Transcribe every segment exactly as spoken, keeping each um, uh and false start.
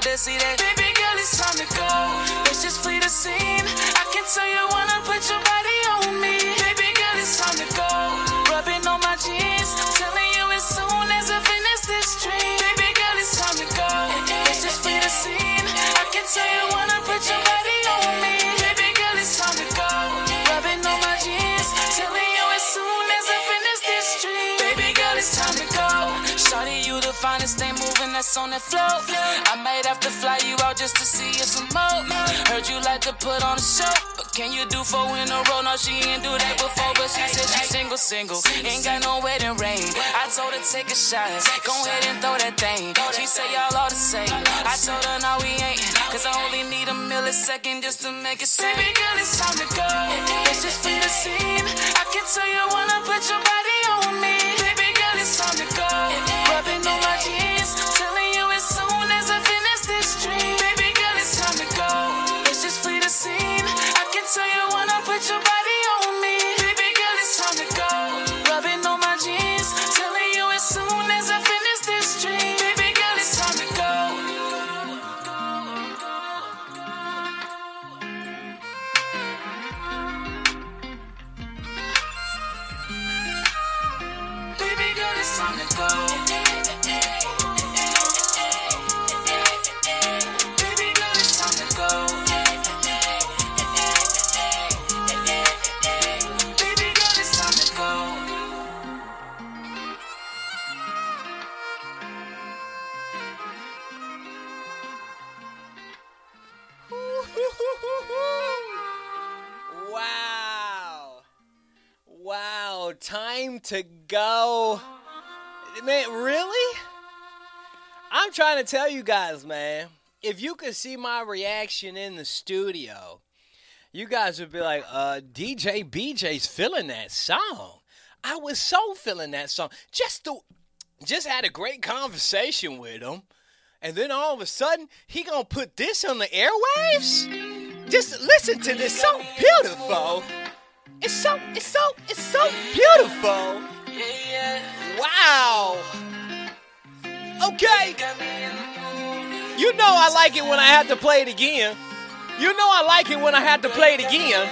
to see that. Baby girl, it's time to go. Let's just flee the scene. I can tell you wanna put your body on me. Baby girl, it's time to go. Rubbing on my jeans, telling you as soon as I finish this dream. Baby girl, it's time to go. Let's just flee the scene. I can tell you wanna put your body on me. Baby girl, it's time to go. Rubbing on my jeans, telling you as soon as I finish this dream. Baby girl, it's time to go. Shawty, you the finest thing moving that's on that float. I might have to fly you out just to see you some more. Heard you like to put on a show, but can you do four in a row? No, she ain't do that before, but she said she single, single. Ain't got no wedding ring. I told her take a shot, go ahead and throw that thing. She say y'all all the same. I told her no, we ain't, cause I only need a millisecond just to make it sing. Baby girl, it's time to go. Let's just flee the scene. I can tell you wanna put your body on me. Baby girl, it's time to go. Rubbing on my jeans, telling you as soon as I finish this dream. Baby girl, it's time to go. Let's just flee the scene. I can tell you wanna put your body on me. Baby girl, it's time to go. Rubbing on my jeans, telling you as soon as I finish this dream. Baby girl, it's time to go. Baby girl, it's time to go. Baby girl, it's time to go. Baby girl, it's time to go. Wow. Wow, time to go. Man, really? I'm trying to tell you guys, man, if you could see my reaction in the studio, you guys would be like, uh, D J B J's feeling that song. I was so feeling that song. Just to, just had a great conversation with him, and then all of a sudden, he gonna put this on the airwaves? Just listen to this, so beautiful. It's so, it's so, it's so beautiful. Wow. Okay. You know I like it when I have to play it again. You know I like it when I have to play it again.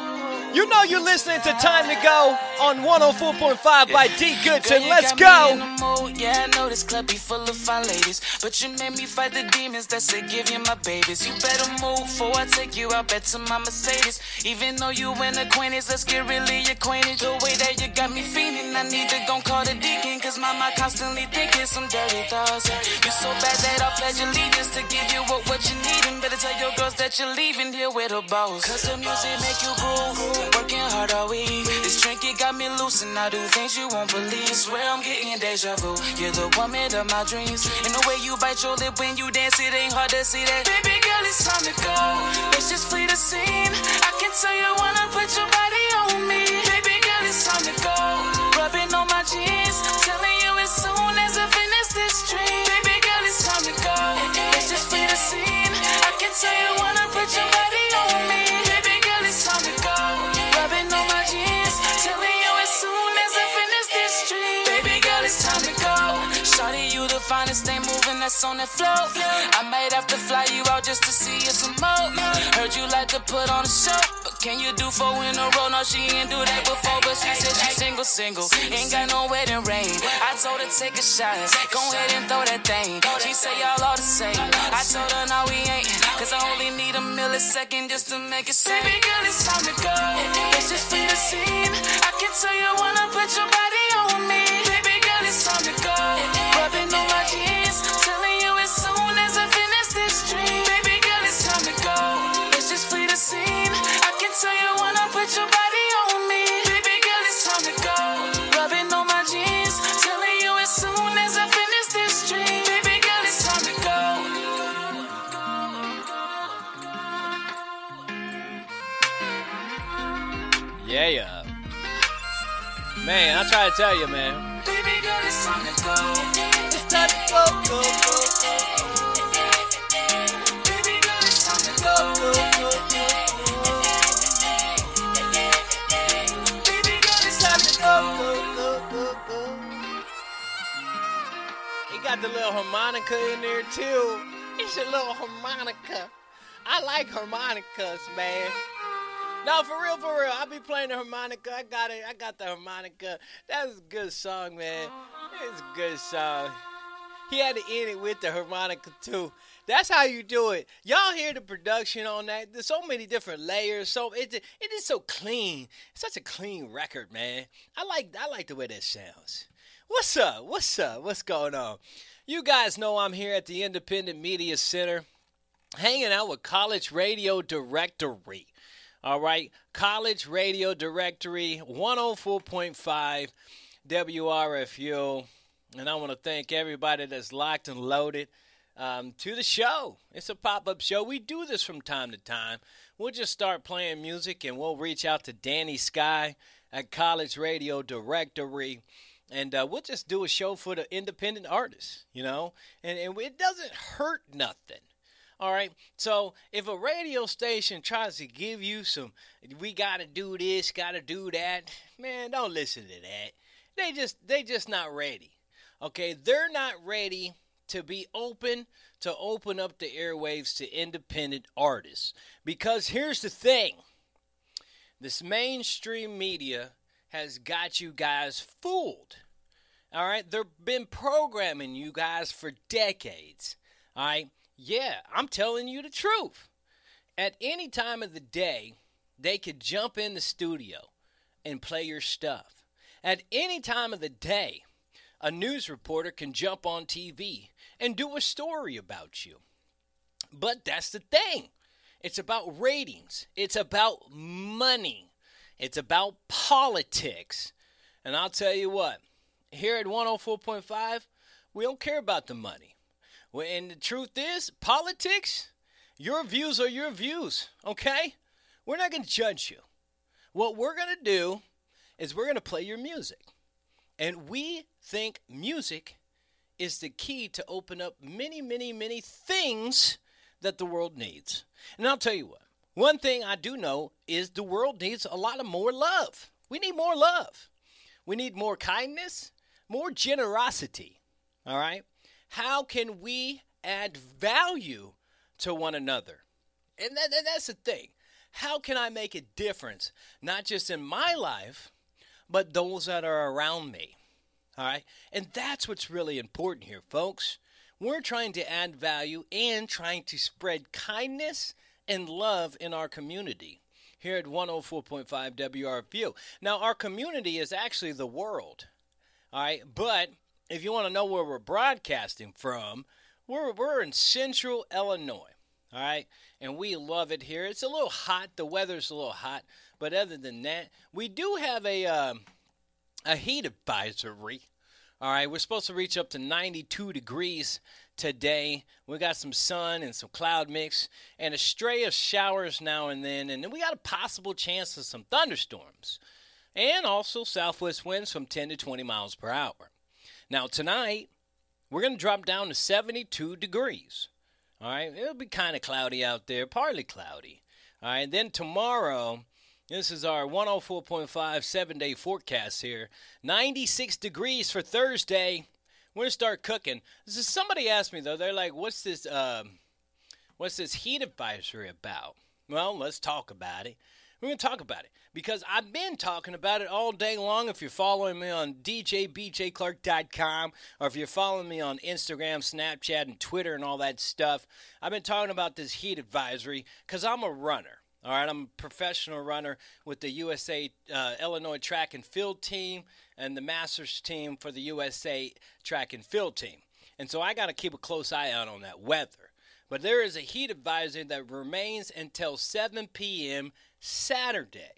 You know you're listening to Time to Go on one oh four point five by D Goodson. Let's go. Yeah, I know this club be full of fine ladies, but you made me fight the demons that say give you my babies. You better move before I take you out back to my Mercedes. Even though you an acquaintance, let's get really acquainted. The way that you got me feeling, I need to go call the deacon, cause my mind constantly thinking some dirty thoughts. You're so bad that I'll pledge allegiance to give you what, what you need, and better tell your girls that you're leaving here with a boss. Cause the music make you groove. Working hard all week. This drink, it got me loose and I do things you won't believe. Swear I'm getting deja vu. You're the woman of my dreams. And the way you bite your lip when you dance, it ain't hard to see that. Baby girl, it's time to go. Let's just flee the scene. I can tell you wanna put your body on me. Baby girl, it's time to go. Rubbing on my jeans, telling you as soon as I finish this dream. Baby girl, it's time to go. Let's just flee the scene. I can tell you wanna put your body on me. Baby girl, it's time to go. Rubbing on my jeans, telling you as soon as I finish this dream. Baby girl, it's time to go. Shawty, you the finest thing moving that's on that float. I might have to fly you out just to see you some more. Heard you like to put on a show, but can you do four in a row? No, she ain't do that before, but she said she single, single. Ain't got no wedding ring. I told her take a shot, go ahead and throw that thing. She say y'all all the same. I told her no, we ain't, cause I only need a millisecond just to make it sing. Baby girl, it's time to go. Let's just flee the scene. I can tell you wanna put your body on me. Baby girl, it's time to go. Rubbing on my jeans, telling you as soon as I finish this dream. Baby girl, it's time to go. Let's just flee the scene. I can tell you wanna put your body on me. Baby girl, it's time to go. Rubbing on my jeans, telling you as soon as I finish this dream. Baby girl, it's time to go. Yeah, yeah. Man, I try to tell you, man. Baby girl, it's time to go. It's time to go, go, go, go. Baby girl, it's time to go. Baby girl, it's time to go. Go, go, go, go. He got the little harmonica in there, too. It's a little harmonica. I like harmonicas, man. No, for real, for real. I'll be playing the harmonica. I got it. I got the harmonica. That was a good song, man. It's a good song. He had to end it with the harmonica, too. That's how you do it. Y'all hear the production on that? There's so many different layers. So it, it is so clean. It's such a clean record, man. I like I like the way that sounds. What's up? What's up? What's going on? You guys know I'm here at the Independent Media Center hanging out with College Radio Directory. All right, College Radio Directory, one oh four point five W R F U. And I want to thank everybody that's locked and loaded um, to the show. It's a pop-up show. We do this from time to time. We'll just start playing music, and we'll reach out to Danny Sky at College Radio Directory. And uh, we'll just do a show for the independent artists, you know. And, and it doesn't hurt nothing. All right, so if a radio station tries to give you some, we got to do this, got to do that, man, don't listen to that. They just, they just not ready. Okay, they're not ready to be open, to open up the airwaves to independent artists. Because here's the thing. This mainstream media has got you guys fooled. All right, they've been programming you guys for decades. All right. Yeah, I'm telling you the truth. At any time of the day, they could jump in the studio and play your stuff. At any time of the day, a news reporter can jump on T V and do a story about you. But that's the thing. It's about ratings. It's about money. It's about politics. And I'll tell you what, here at one oh four point five, we don't care about the money. Well, and the truth is, politics, your views are your views, okay? We're not going to judge you. What we're going to do is we're going to play your music. And we think music is the key to open up many, many, many things that the world needs. And I'll tell you what, one thing I do know is the world needs a lot of more love. We need more love. We need more kindness, more generosity, all right? How can we add value to one another? And, that, and that's the thing. How can I make a difference, not just in my life, but those that are around me? All right? And that's what's really important here, folks. We're trying to add value and trying to spread kindness and love in our community here at one oh four point five W R F U. Now, our community is actually the world. All right? But if you want to know where we're broadcasting from, we're we're in central Illinois, all right? And we love it here. It's a little hot. The weather's a little hot. But other than that, we do have a, um, a heat advisory, all right? We're supposed to reach up to ninety-two degrees today. We got some sun and some cloud mix and a stray of showers now and then. And then we got a possible chance of some thunderstorms and also southwest winds from ten to twenty miles per hour. Now, tonight, we're going to drop down to seventy-two degrees. All right, it'll be kind of cloudy out there, partly cloudy. All right, then tomorrow, this is our one oh four point five seven-day forecast here. ninety-six degrees for Thursday. We're going to start cooking. This is, somebody asked me, though, they're like, what's this, um, what's this heat advisory about? Well, let's talk about it. We're going to talk about it because I've been talking about it all day long. If you're following me on D J B J Clark dot com or if you're following me on Instagram, Snapchat, and Twitter and all that stuff, I've been talking about this heat advisory because I'm a runner. All right, I'm a professional runner with the U S A uh, Illinois track and field team and the Masters team for the U S A track and field team. And so I got to keep a close eye out on that weather. But there is a heat advisory that remains until seven p.m. Saturday.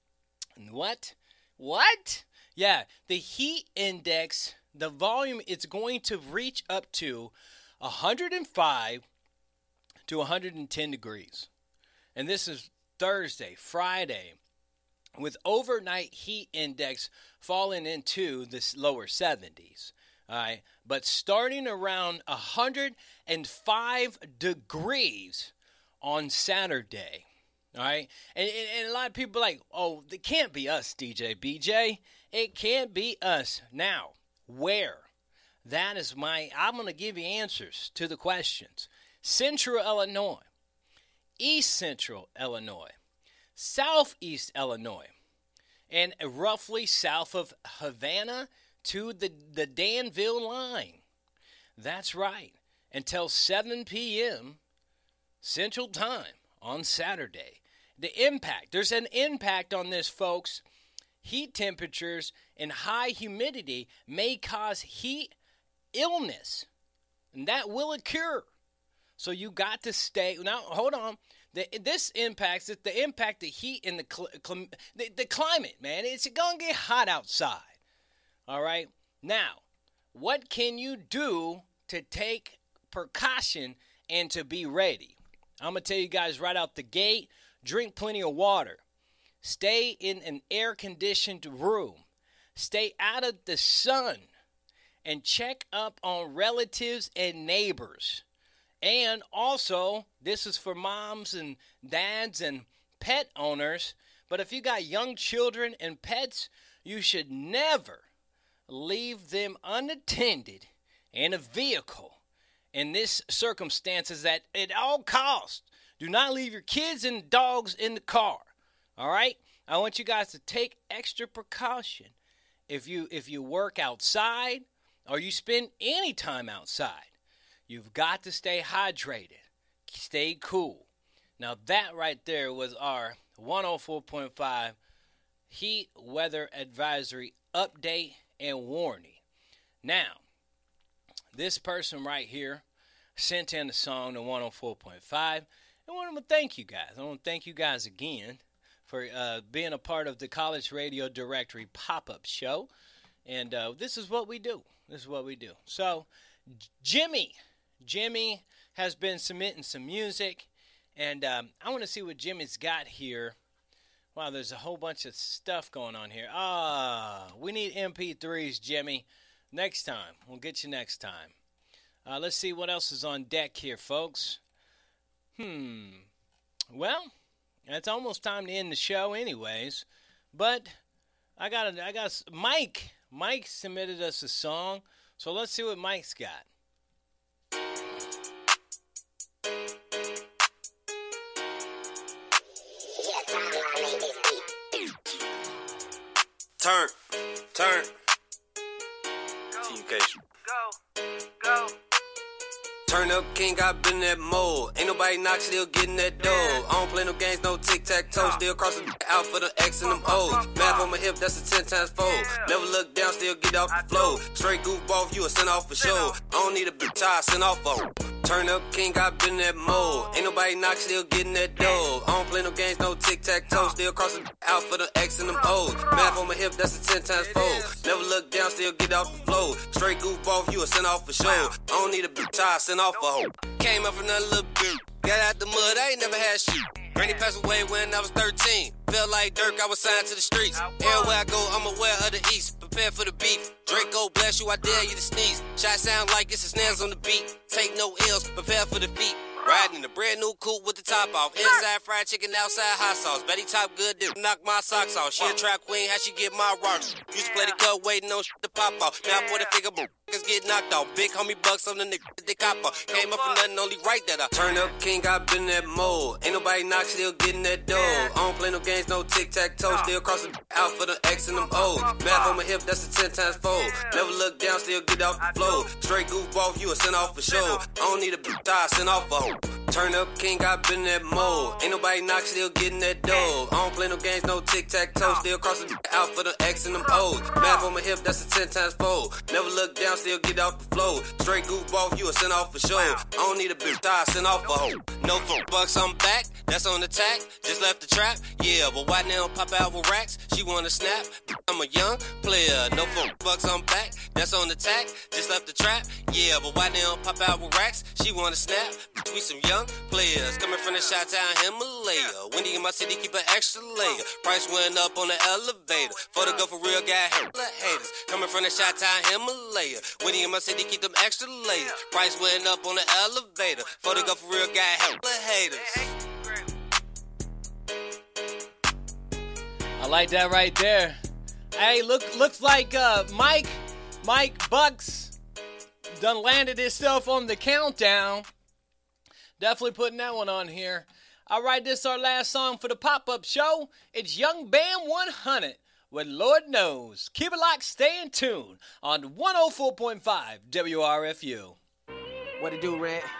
What? What? Yeah, the heat index, the volume, it's going to reach up to one hundred five to one hundred ten degrees. And this is Thursday, Friday, with overnight heat index falling into the lower seventies. All right, but starting around one hundred five degrees on Saturday. All right, and, and, and a lot of people are like, oh, it can't be us, D J B J. It can't be us. Now, where? That is my, I'm going to give you answers to the questions. Central Illinois, East Central Illinois, Southeast Illinois, and roughly south of Havana to the, the Danville line. That's right, until seven p.m. Central Time on Saturday. The impact, there's an impact on this, folks. Heat temperatures and high humidity may cause heat illness, and that will occur. So you got to stay. Now, hold on. The, this impacts the impact of heat in the, cl- the the climate, man. It's going to get hot outside. All right. Now, what can you do to take precaution and to be ready? I'm going to tell you guys right out the gate, drink plenty of water. Stay in an air-conditioned room. Stay out of the sun. And check up on relatives and neighbors. And also, this is for moms and dads and pet owners. But if you got young children and pets, you should never leave them unattended in a vehicle. In this circumstances, that at all costs, do not leave your kids and dogs in the car. All right? I want you guys to take extra precaution. If you if you work outside or you spend any time outside, you've got to stay hydrated. Stay cool. Now that right there was our one oh four point five heat weather advisory update and warning. Now, this person right here sent in a song to one oh four point five. And I want to thank you guys. I want to thank you guys again for uh, being a part of the College Radio Directory pop-up show. And uh, this is what we do. This is what we do. So, Jimmy, Jimmy has been submitting some music. And um, I want to see what Jimmy's got here. Wow, there's a whole bunch of stuff going on here. Ah, we need M P threes, Jimmy. Next time. We'll get you next time. Uh, let's see what else is on deck here, folks. Hmm. Well, it's almost time to end the show anyways. But I got a, I got a, Mike. Mike submitted us a song. So let's see what Mike's got. Turn, turn. T U K. Go, go. Turn up, king, I been that mode. Ain't nobody knock, still getting that dough. I don't play no games, no tic-tac-toe. Still crossing out for the X and them O's. Math on my hip, that's a ten times fold. Never look down, still get off the flow. Straight goofball, you a send off for show. I don't need a big tie, send off for. Turn up, king, I been that mode. Ain't nobody knock, still getting that dough. I don't play no games, no tic-tac-toe. Still crossing out for the X and them O's. Math on my hip, that's a ten times fold. Never look down, still get off the flow. Straight goofball, you a send off for show. I don't need a big tie, send off for hoe. Came up from another little bit. Got out the mud, I ain't never had shit. Granny passed away when I was thirteen. Felt like Dirk, I was signed to the streets. Everywhere I go, I'm aware of the east. Prepare for the beef. Draco, bless you, I dare you to sneeze. Shot sound like it's a snares on the beat. Take no L's, prepare for the feet. Riding in a brand new coupe with the top off. Inside fried chicken, outside hot sauce. Betty top good, dip, knock my socks off. She a trap queen, how she get my rocks? Used to play the cut, waiting on shit to pop off. Now I put a figure, niggas get knocked off. Big homie bucks on the nigga, they cop off. Came up from nothing, only right that I turn up, king, I been that mode. Ain't nobody knock, still getting that dough. I don't play no games, no tic-tac-toe. Still crossing out for the X and them O's. Math on my hip, that's a ten times fold. Never look down, still get off the flow. Straight goofball, you a send off for show. I don't need a big tie, send off for hoe. Turn up, king, I been that mode. Ain't nobody knock, still getting that dough. I don't play no games, no tic-tac-toe. Still crossing out for the X and them O's. Math on my hip, that's a ten times fold. Never look down, still get off the flow. Straight goofball, you a send off for show. I don't need a big tie, send off for hoe. No four bucks, I'm back. That's on the tack. Just left the trap. Yeah, but why now pop out with racks? She wanna snap. I'm a young player. No four bucks, I'm back. That's on the tack. Just left the trap. Yeah, but why now pop out with racks? She wanna snap. We some young players coming from the Chi-Town Himalaya. Windy in my city, keep an extra layer. Price went up on the elevator. For the go for real, got hella haters. Coming from the Chi-Town Himalaya. Windy in my city, keep them extra layers. Price went up on the elevator. For the go for real, got hella haters. I like that right there. Hey, look, looks like uh, Mike, Mike Bucks done landed himself on the countdown. Definitely putting that one on here. All right, this is our last song for the pop-up show. It's Young Bam one hundred with Lord Knows. Keep it locked, stay in tune on one oh four point five W R F U. What it do, Red?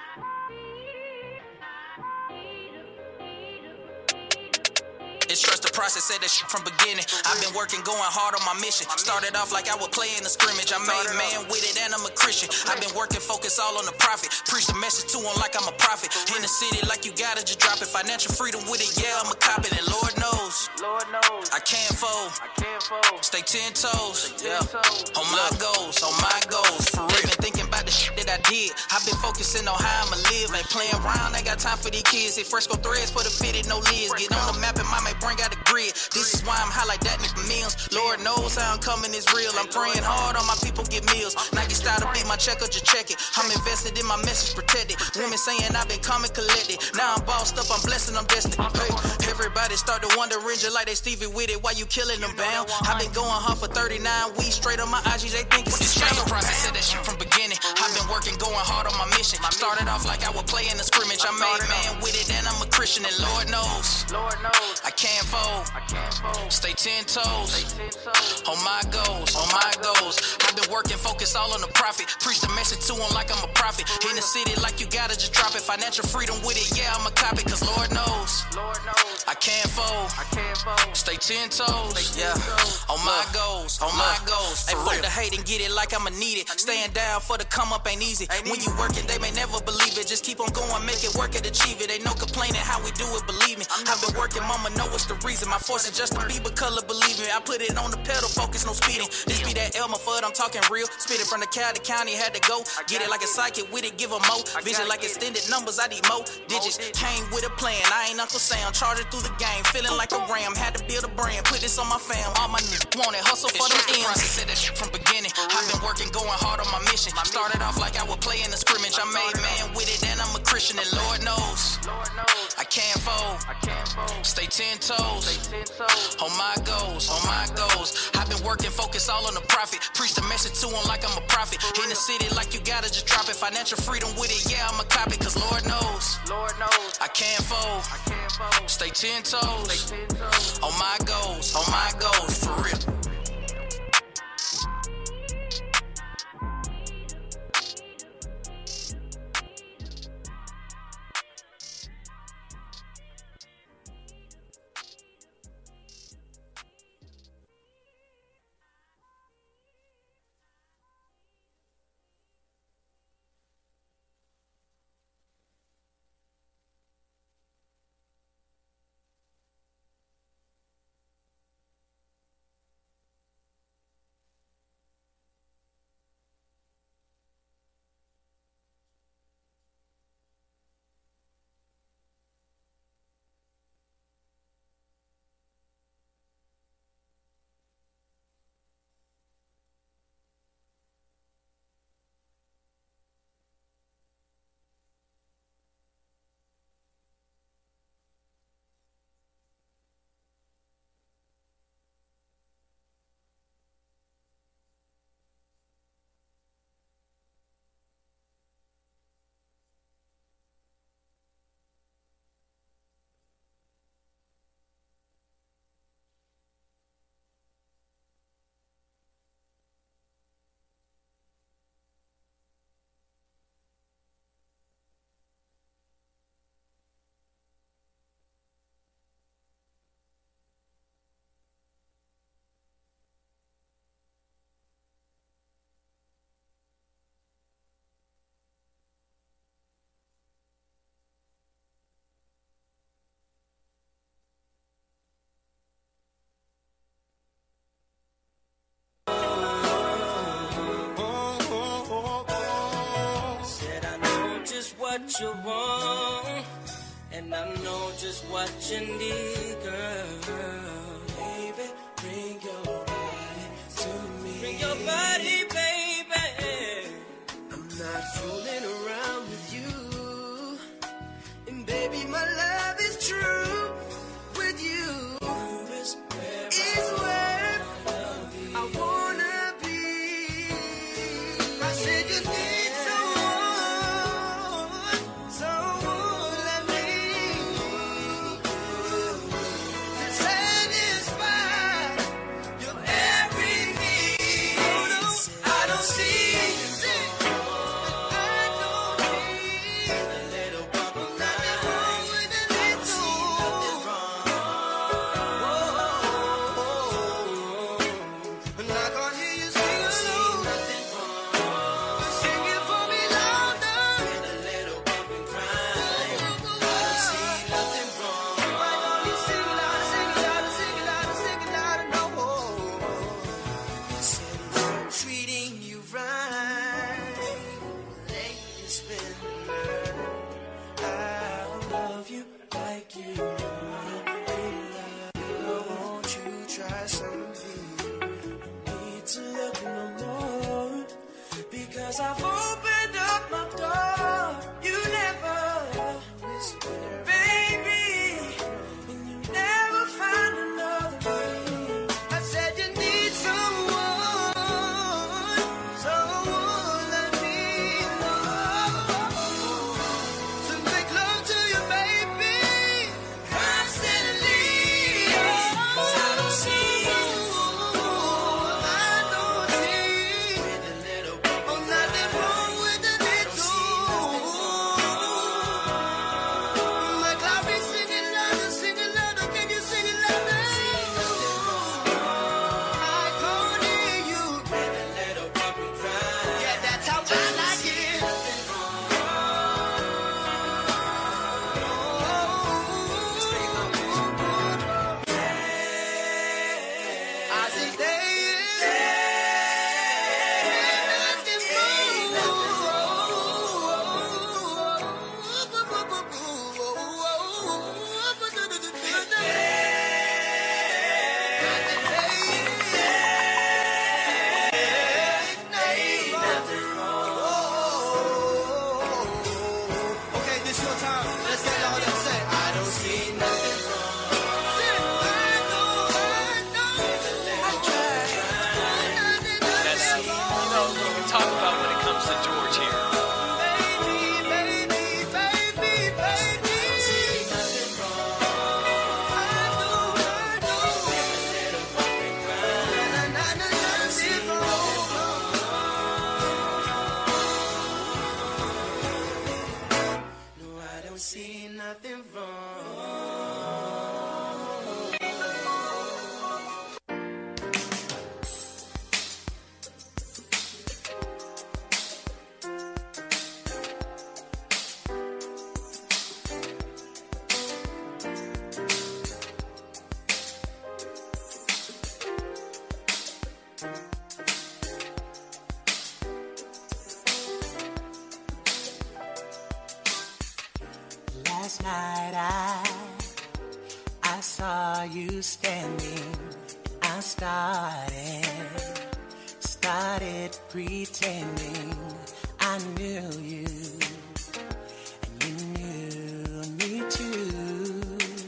It's trust the process, said that shit from beginning. I've been working, going hard on my mission. Started off like I would play in a scrimmage. I made man with it and I'm a Christian. I've been working, focus all on the profit. Preach the message to them like I'm a prophet. In the city like you gotta just drop it. Financial freedom with it, yeah, I'm a cop it. And Lord knows, Lord knows, I can't fold. I can't fold. Stay ten toes, Stay yeah. ten toes. On my goals, on my goals. For real, been thinking about the shit that I did. I've been focusing on how I'ma live. Ain't playing around, ain't got time for these kids. Hit Fresco threads for the fitted, no lids. Get on the map and mama bring out the grid. This is why I'm high like that nigga meals. Lord knows how I'm coming is real. I'm praying hard on my people get meals. Nike style to beat my check up, just check it. I'm invested in my message, protected. Women saying I've been calm and collected. Now I'm bossed up, I'm blessed and I'm destined. Hey, everybody start to wonder, just like they Stevie with it. Why you killing them, bound? I've been going hard for thirty-nine weeks straight on my I G. They think it's a shame. Process said that shit from beginning. I've been working, going hard on my mission. Started off like I would play in a scrimmage. I made man with it and I'm a Christian. And Lord knows, Lord knows, I can't fold. I can't fold. Stay ten toes. Stay ten toes. On my goals, on my goals. I've been working, focus all on the profit. Preach the message to them like I'm a prophet. In the city like you gotta just drop it. Financial freedom with it, yeah, I'm a cop it. Cause Lord knows, Lord knows, I can't fold. I can't fold. Stay ten toes. Stay Yeah, ten toes. on my goals, on my goals. Hey, For fuck real. the hate and get it like I'ma need it. Staying down for the come up ain't easy. When you working, they may never believe it. Just keep on going, make it work and achieve it. Ain't no complaining how we do it, believe me. I've been working, mama know what's the reason. My force is Justin Bieber color, believe me. I put it on the pedal, focus, no speeding. This be that Elmer Fudd, I'm talking real. Spit it from the cow to county, had to go. Get it like a psychic with it, give them more. Vision like extended numbers, I need more digits. Came with a plan, I ain't Uncle Sam. Charging through the game, feeling like a ram. Had to build a brand, put this on my fam. All my niggas want it, hustle for them M's. Said that shit from beginning. I've been working, going hard on my mission. Started off like I would play in a scrimmage. I made man with it and I'm a Christian. And Lord knows, Lord knows, I can't fold. I can't fold. Stay ten toes. Stay ten toes. On my goals, on my goals. I've been working, focus all on the profit. Preach the message to them like I'm a prophet. In the city like you gotta just drop it. Financial freedom with it, yeah, I'm a cop it. Cause Lord knows, Lord knows, I can't fold. I can't fold. Stay ten toes. Stay ten toes. On my goals, on my goals, for real. What you want, and I know just what you need, girl. Baby, bring your body to me. Bring your body, baby. I'm not fooling around with you, and baby, my love is true with you. It's where I wanna be. I said you need someone, someone. love you like you really love. Won't you try something? No need to look no more, because I've opened up my door. You never whisper, baby, and you never find another way. I said you need someone, someone let me know to make love to you, baby, constantly. I don't see, I don't see with a little bump. Oh, nothing wrong with a little. Like I'll be singing louder, singing louder. Can you sing it louder? I can't hear you with a little bump and cry. Yeah, that's how I like it. I say okay, this your time. Let's get all that say. I don't see nothing wrong. I know, I know. I tried. That's, you know, we can talk about when it comes to George here. Baby, baby, baby, baby. Nothing wrong. I know, I know. Na, na, na, nothing wrong. No, I don't see nothing wrong. Last night I I saw you standing. I started started pretending I knew you, and you knew me too.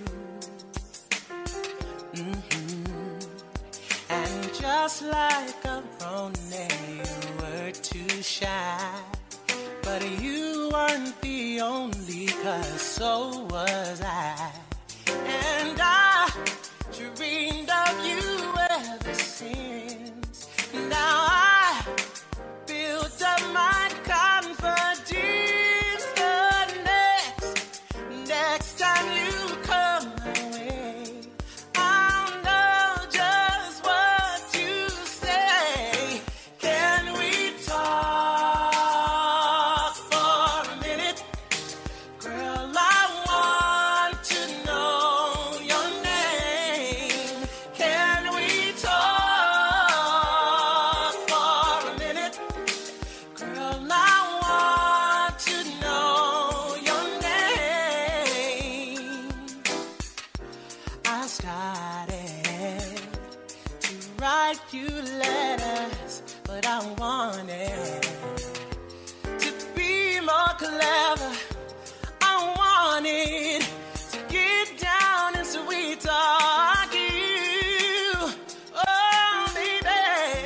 hmm And just like a brony, you were too shy. But you weren't the only, 'cause so was I. And I dreamed of you ever since. Now I built up my confidence. The next, next time you come my way, I'll know just what to say. Can we talk for a minute? Girl, I want to know your name. Can we talk for a minute? Girl, I want to know your name. I started to write you letters, but I wanted to be more clever. I wanted to get down and sweet talk you. Oh, baby.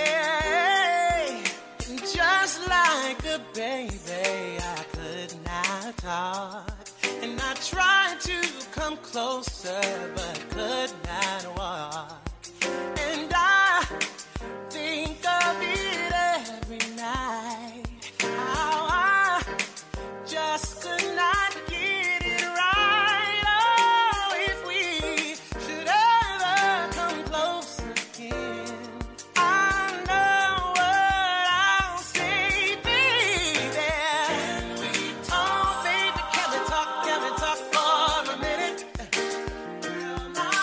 And just like a baby, I could not talk. And I tried to come closer, but could not walk. And I think of it every night, how I just could not get it right. Oh, if we should ever come close again, I know what I'll say, baby. Can we talk, baby? Can we talk? Can we talk for a minute? Girl, I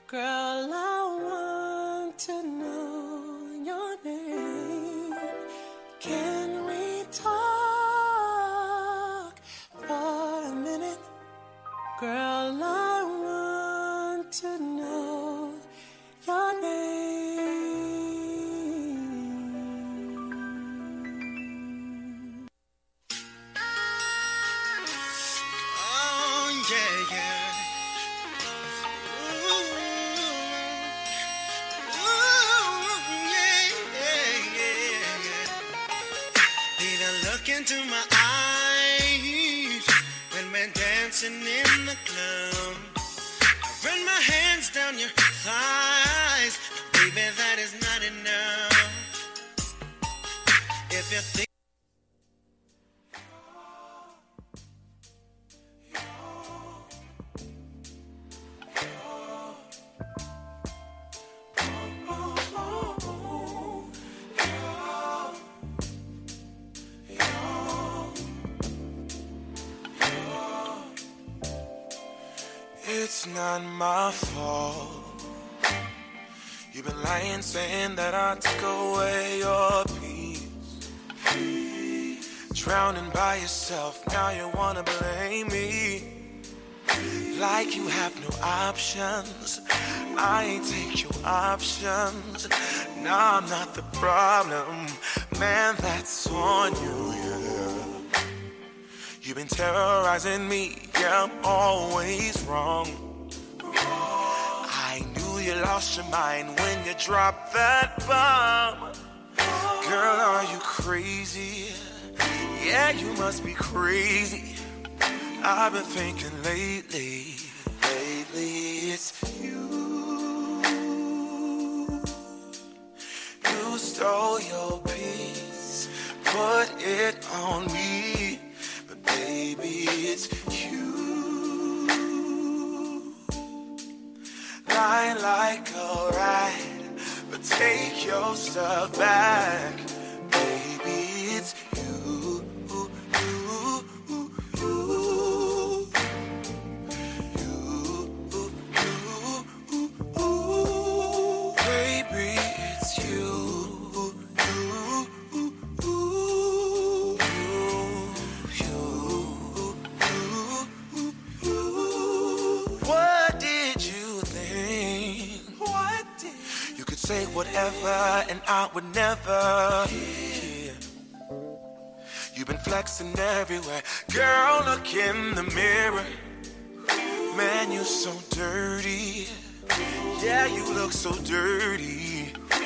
Girl, I want to know your name. Can we talk for a minute? Girl, I want to know your name. Oh, yeah, yeah. Into my eyes when we're dancing in the club. I run my hands down your thighs, baby, that is not enough. If you think it's not my fault. You've been lying, saying that I took away your peace. Drowning by yourself, now you wanna blame me. Like you have no options. I ain't take your options. Nah, I'm not the problem. Man, that's on you, yeah. You've been terrorizing me, yeah, I'm always wrong. I knew you lost your mind when you dropped that bomb. Girl, are you crazy? Yeah, you must be crazy. I've been thinking lately, lately it's you. You stole your peace, put it on me. Baby, it's you. Lying like a rat, but take your stuff back. Baby, it's you. You, you, you, you, you. Baby, it's you. Say whatever and I would never hear. You've been flexing everywhere. Girl, look in the mirror. Man, you so dirty. Yeah, you look so dirty.